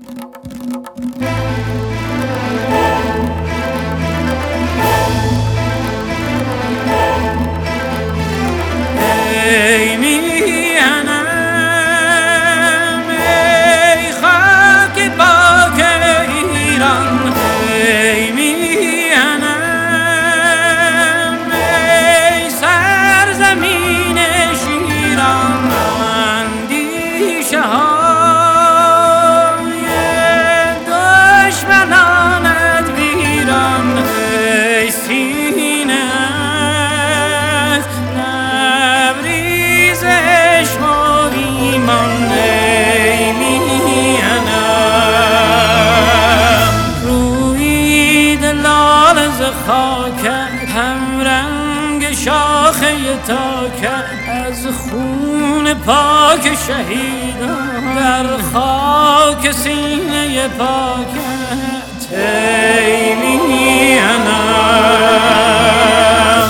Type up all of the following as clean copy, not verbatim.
ای میهنم ای خاک پاک ایران، ای میهنم ای سرزمین شیران، اندیشه های دشمنانت ویران، ای سینه خاکت هم رنگ شاخه تاکت، از خون پاک شهیدان در خاک سینه پاکت، ای میهنم.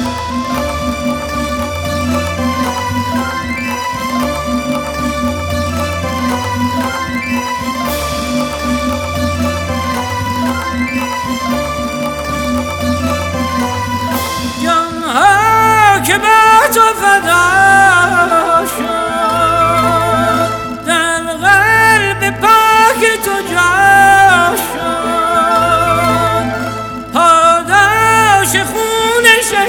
که به تو فدا شد، در قلب پاک تو جا شد، پاداش خون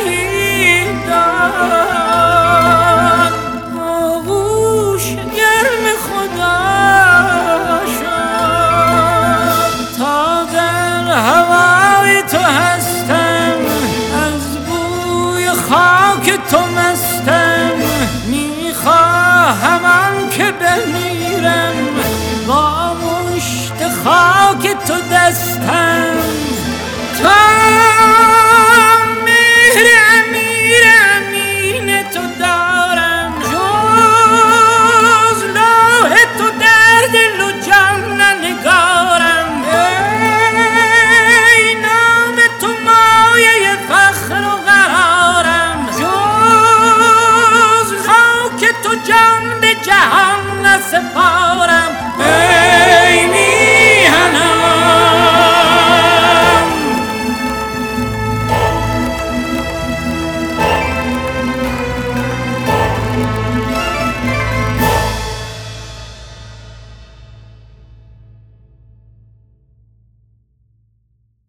شهیدان، آغوش گرم خدا شد، تا در هوای تو هستم، از بوی خاک تو مستم، میخواهم که بمیرم با مشت خاک تو دستم.